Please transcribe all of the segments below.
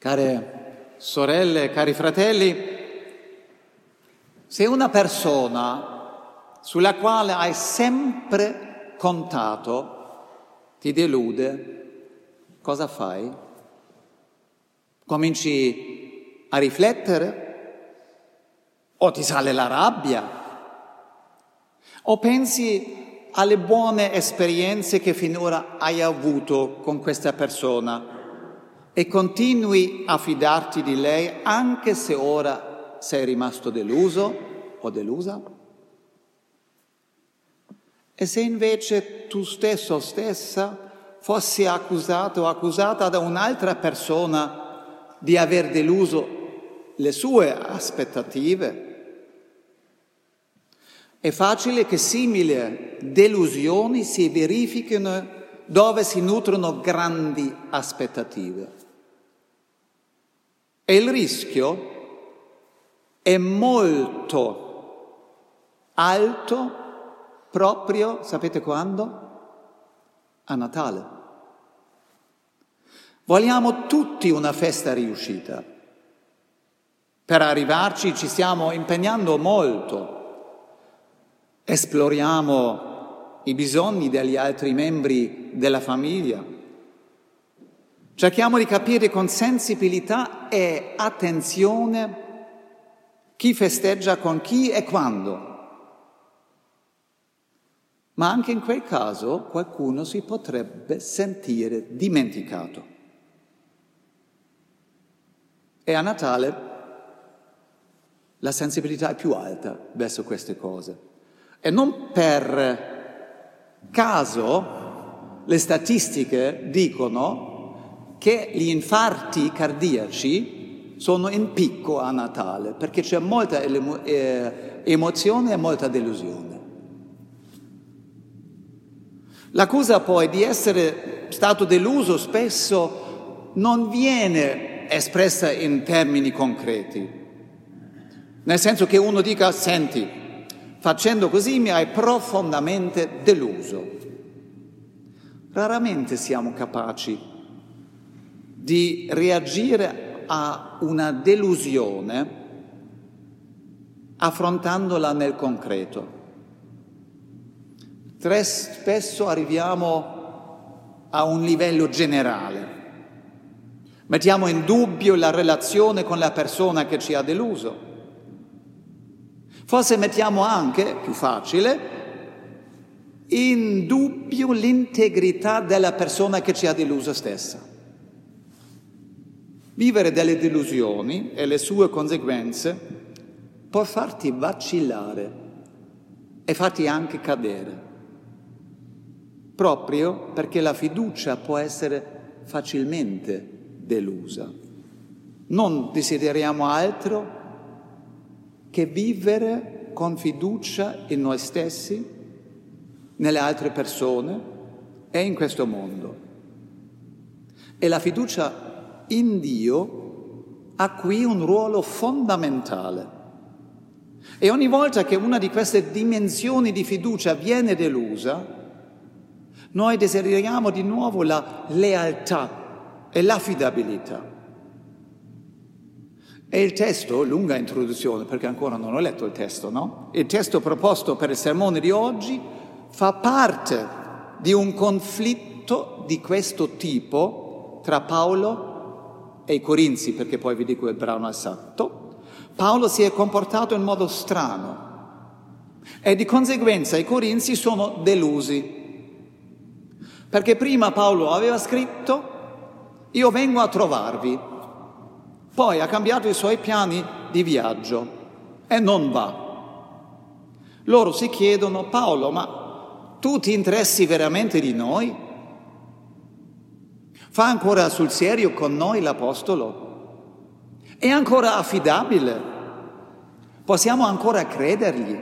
Care sorelle, cari fratelli, se una persona sulla quale hai sempre contato ti delude, cosa fai? Cominci a riflettere? O ti sale la rabbia? O pensi alle buone esperienze che finora hai avuto con questa persona e continui a fidarti di lei anche se ora sei rimasto deluso o delusa? E se invece tu stesso o stessa fossi accusato o accusata da un'altra persona di aver deluso le sue aspettative? È facile che simili delusioni si verifichino dove si nutrono grandi aspettative. E il rischio è molto alto proprio, sapete quando? A Natale. Vogliamo tutti una festa riuscita. Per arrivarci ci stiamo impegnando molto. Esploriamo i bisogni degli altri membri della famiglia. Cerchiamo di capire con sensibilità e attenzione chi festeggia con chi e quando. Ma anche in quel caso qualcuno si potrebbe sentire dimenticato. E a Natale la sensibilità è più alta verso queste cose. E non per caso le statistiche dicono che gli infarti cardiaci sono in picco a Natale, perché c'è molta emozione e molta delusione. L'accusa poi di essere stato deluso spesso non viene espressa in termini concreti, nel senso che uno dica: senti, facendo così mi hai profondamente deluso. Raramente siamo capaci di reagire a una delusione affrontandola nel concreto. Spesso arriviamo a un livello generale. Mettiamo in dubbio la relazione con la persona che ci ha deluso. Forse mettiamo anche, più facile, in dubbio l'integrità della persona che ci ha deluso stessa. Vivere delle delusioni e le sue conseguenze può farti vacillare e farti anche cadere, proprio perché la fiducia può essere facilmente delusa. Non desideriamo altro che vivere con fiducia in noi stessi, nelle altre persone e in questo mondo. E la fiducia in Dio ha qui un ruolo fondamentale. E ogni volta che una di queste dimensioni di fiducia viene delusa, noi desideriamo di nuovo la lealtà e l'affidabilità. E il testo, lunga introduzione perché ancora non ho letto il testo, no? Il testo proposto per il sermone di oggi fa parte di un conflitto di questo tipo tra Paolo e i Corinzi, perché poi vi dico il brano esatto. Paolo si è comportato in modo strano e di conseguenza i Corinzi sono delusi, perché prima Paolo aveva scritto: io vengo a trovarvi, poi ha cambiato i suoi piani di viaggio e non va. Loro si chiedono: Paolo, ma tu ti interessi veramente di noi? Fa ancora sul serio con noi l'Apostolo? È ancora affidabile? Possiamo ancora credergli?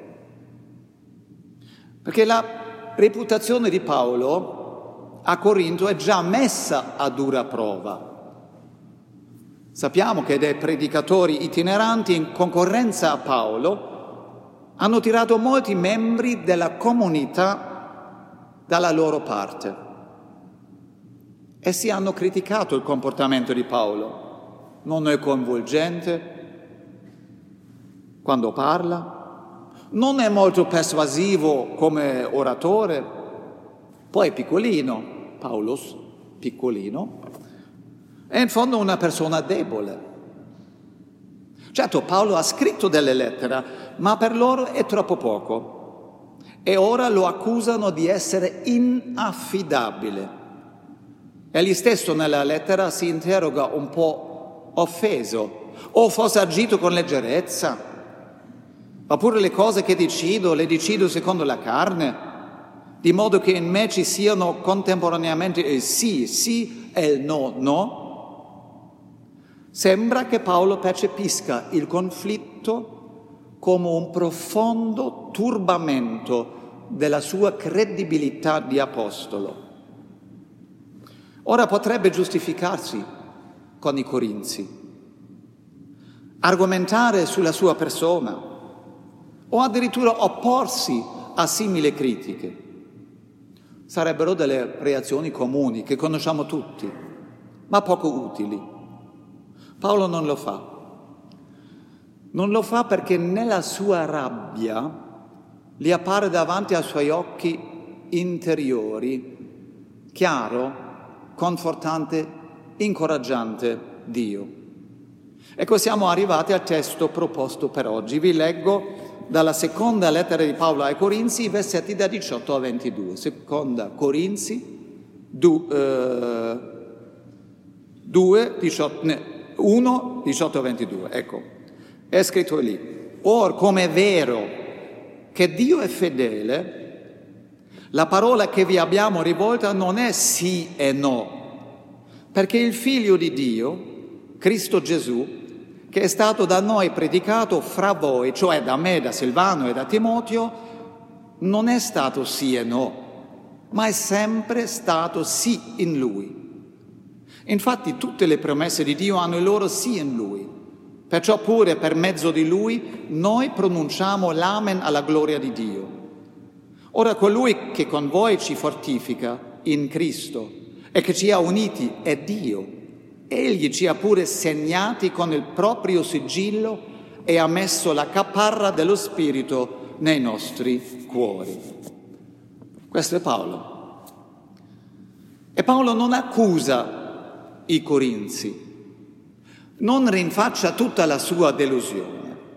Perché la reputazione di Paolo a Corinto è già messa a dura prova. Sappiamo che dei predicatori itineranti in concorrenza a Paolo hanno tirato molti membri della comunità dalla loro parte. Essi hanno criticato il comportamento di Paolo non è coinvolgente quando parla, non è molto persuasivo come oratore, poi è piccolino, Paulus, piccolino, è in fondo una persona debole. Certo, Paolo ha scritto delle lettere, ma per loro è troppo poco e ora lo accusano di essere inaffidabile. Egli stesso nella lettera si interroga un po' offeso, o forse agito con leggerezza, oppure le cose che le decido secondo la carne, di modo che in me ci siano contemporaneamente il sì e il no. Sembra che Paolo percepisca il conflitto come un profondo turbamento della sua credibilità di apostolo. Ora potrebbe giustificarsi con i Corinzi, argomentare sulla sua persona o addirittura opporsi a simili critiche. Sarebbero delle reazioni comuni che conosciamo tutti, ma poco utili. Paolo non lo fa. Non lo fa perché nella sua rabbia gli appare davanti ai suoi occhi interiori chiaro, confortante, incoraggiante Dio. Ecco, siamo arrivati al testo proposto per oggi. Vi leggo dalla seconda lettera di Paolo ai Corinzi, i versetti da 18 a 22. Seconda Corinzi 1, 18 a 22. Ecco, è scritto lì. Or, come è vero che Dio è fedele, la parola che vi abbiamo rivolta non è sì e no, perché il Figlio di Dio, Cristo Gesù, che è stato da noi predicato fra voi, cioè da me, da Silvano e da Timoteo, non è stato sì e no, ma è sempre stato sì in Lui. Infatti tutte le promesse di Dio hanno il loro sì in Lui, perciò pure per mezzo di Lui noi pronunciamo l'amen alla gloria di Dio. Ora colui che con voi ci fortifica in Cristo e che ci ha uniti è Dio. Egli ci ha pure segnati con il proprio sigillo e ha messo la caparra dello Spirito nei nostri cuori. Questo è Paolo. E Paolo non accusa i Corinzi, non rinfaccia tutta la sua delusione.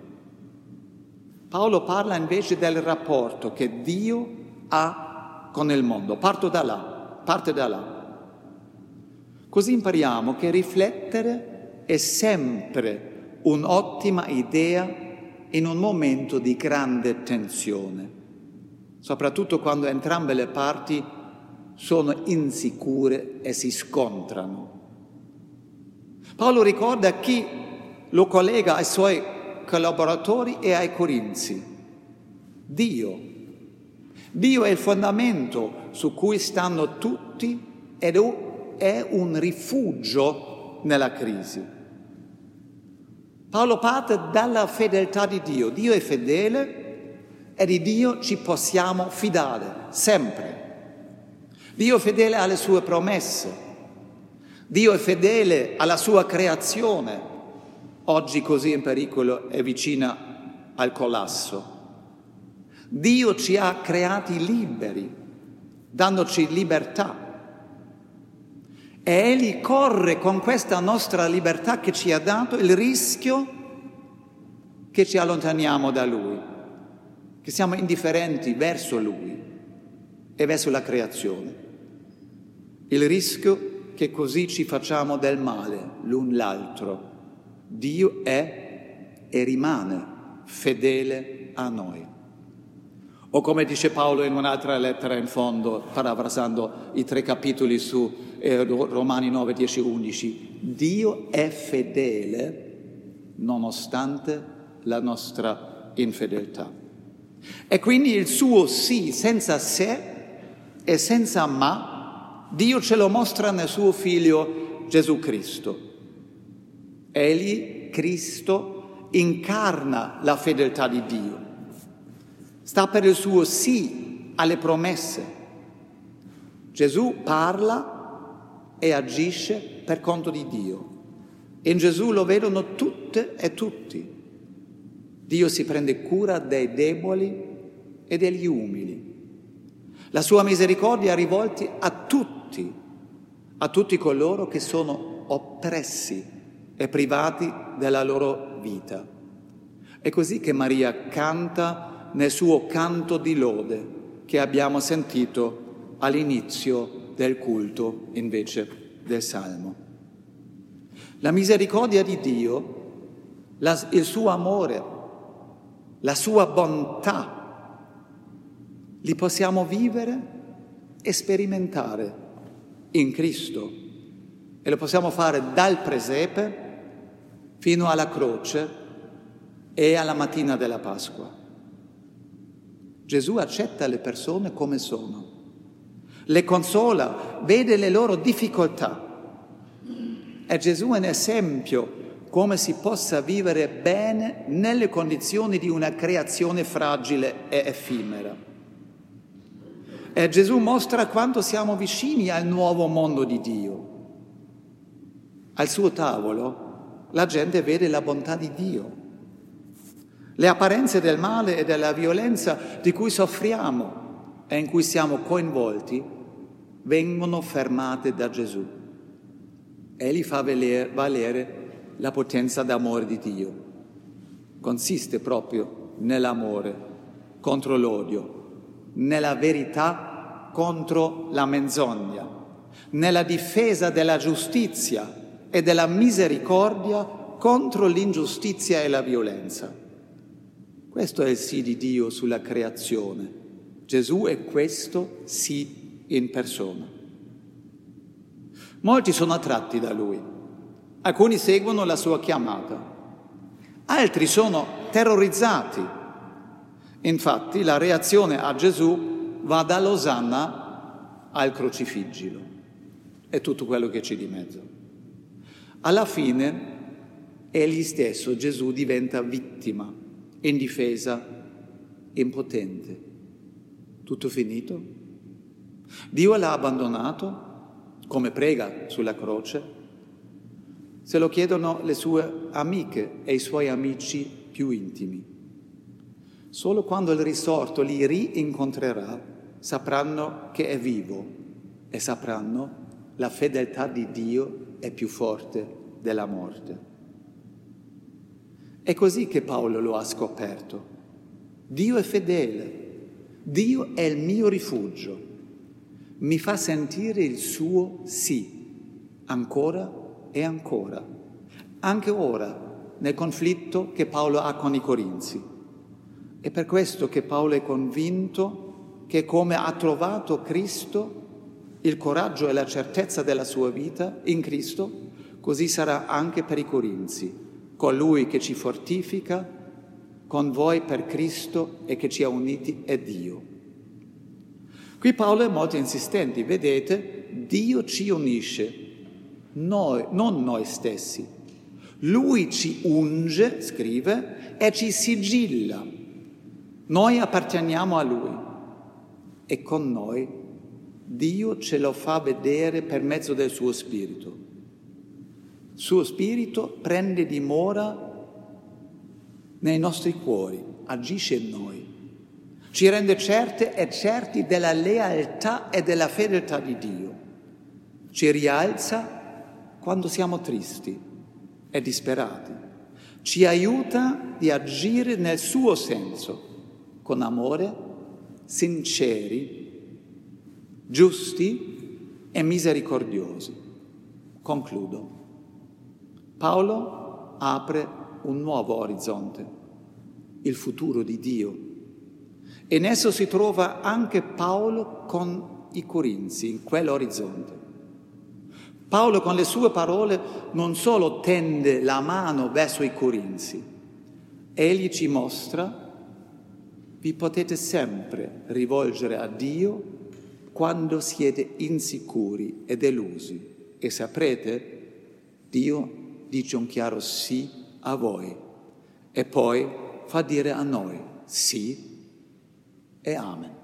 Paolo parla invece del rapporto che Dio ha con il mondo. Parte da là. Così impariamo che riflettere è sempre un'ottima idea in un momento di grande tensione, soprattutto quando entrambe le parti sono insicure e si scontrano. Paolo ricorda chi lo collega ai suoi collaboratori e ai Corinzi. Dio. Dio è il fondamento su cui stanno tutti ed è un rifugio nella crisi. Paolo parte dalla fedeltà di Dio. Dio è fedele e di Dio ci possiamo fidare, sempre. Dio è fedele alle sue promesse. Dio è fedele alla sua creazione, oggi così in pericolo e vicina al collasso. Dio ci ha creati liberi, dandoci libertà. E Egli corre con questa nostra libertà che ci ha dato il rischio che ci allontaniamo da Lui, che siamo indifferenti verso Lui e verso la creazione. Il rischio che così ci facciamo del male l'un l'altro. Dio è e rimane fedele a noi. O come dice Paolo in un'altra lettera in fondo, parafrasando i 3 capitoli su Romani 9, 10, 11, Dio è fedele nonostante la nostra infedeltà. E quindi il suo sì senza se e senza ma, Dio ce lo mostra nel suo Figlio Gesù Cristo. Egli, Cristo, incarna la fedeltà di Dio. Sta per il suo sì alle promesse. Gesù parla e agisce per conto di Dio. In Gesù lo vedono tutte e tutti. Dio si prende cura dei deboli e degli umili. La sua misericordia è rivolta a tutti coloro che sono oppressi e privati della loro vita. È così che Maria canta nel suo canto di lode che abbiamo sentito all'inizio del culto invece del Salmo. La misericordia di Dio, il suo amore, la sua bontà, li possiamo vivere e sperimentare in Cristo e lo possiamo fare dal presepe fino alla croce e alla mattina della Pasqua. Gesù accetta le persone come sono, le consola, vede le loro difficoltà. E Gesù è un esempio come si possa vivere bene nelle condizioni di una creazione fragile e effimera. E Gesù mostra quanto siamo vicini al nuovo mondo di Dio. Al suo tavolo la gente vede la bontà di Dio. Le apparenze del male e della violenza di cui soffriamo e in cui siamo coinvolti vengono fermate da Gesù. Egli fa valere la potenza d'amore di Dio. Consiste proprio nell'amore contro l'odio, nella verità contro la menzogna, nella difesa della giustizia e della misericordia contro l'ingiustizia e la violenza. Questo è il sì di Dio sulla creazione. Gesù è questo sì in persona. Molti sono attratti da Lui. Alcuni seguono la sua chiamata. Altri sono terrorizzati. Infatti la reazione a Gesù va dall'Osanna al crocifiggilo e tutto quello che c'è di mezzo. Alla fine egli stesso, Gesù, diventa vittima, indifesa, impotente. Tutto finito? Dio l'ha abbandonato, come prega sulla croce? Se lo chiedono le sue amiche e i suoi amici più intimi. Solo quando il risorto li rincontrerà sapranno che è vivo e sapranno la fedeltà di Dio è più forte della morte. È così che Paolo lo ha scoperto. Dio è fedele, Dio è il mio rifugio, mi fa sentire il suo sì, ancora e ancora, anche ora nel conflitto che Paolo ha con i Corinzi. È per questo che Paolo è convinto che come ha trovato Cristo, il coraggio e la certezza della sua vita in Cristo, così sarà anche per i Corinzi. Colui che ci fortifica con voi per Cristo e che ci ha uniti è Dio. Qui Paolo è molto insistente, vedete, Dio ci unisce, noi, non noi stessi. Lui ci unge, scrive, e ci sigilla. Noi apparteniamo a Lui e con noi Dio ce lo fa vedere per mezzo del suo Spirito. Il suo Spirito prende dimora nei nostri cuori, agisce in noi, ci rende certe e certi della lealtà e della fedeltà di Dio, ci rialza quando siamo tristi e disperati, ci aiuta di agire nel suo senso, con amore, sinceri, giusti e misericordiosi. Concludo. Paolo apre un nuovo orizzonte, il futuro di Dio. E in esso si trova anche Paolo con i Corinzi, in quell'orizzonte. Paolo con le sue parole non solo tende la mano verso i Corinzi, egli ci mostra: vi potete sempre rivolgere a Dio quando siete insicuri e delusi e saprete, Dio dice un chiaro sì a voi e poi fa dire a noi sì e amen.